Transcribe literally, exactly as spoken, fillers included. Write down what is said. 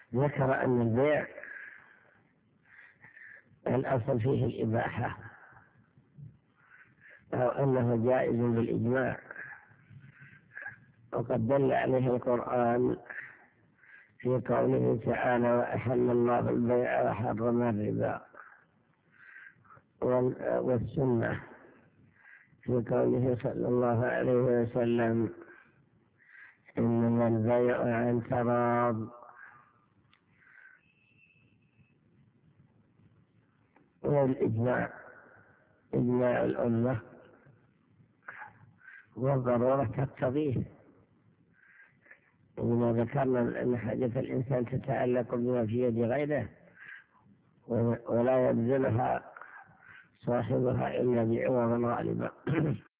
ذكر أن البيع الأصل فيه الإباحة أو أنه جائز بالإجماع، وقد دل عليه القرآن في قوله تعالى: وأحل الله البيع وحرم الربا، والسنة في قوله صلى الله عليه وسلم: إنما البيع عن تراض. والإجماع إجماع الأمة والضرورة تقتضيه، وما ذكرنا أن حاجة الإنسان تتعلق بما في يد غيره ولا يبذلها صاحبها إلا بعوض غالبا.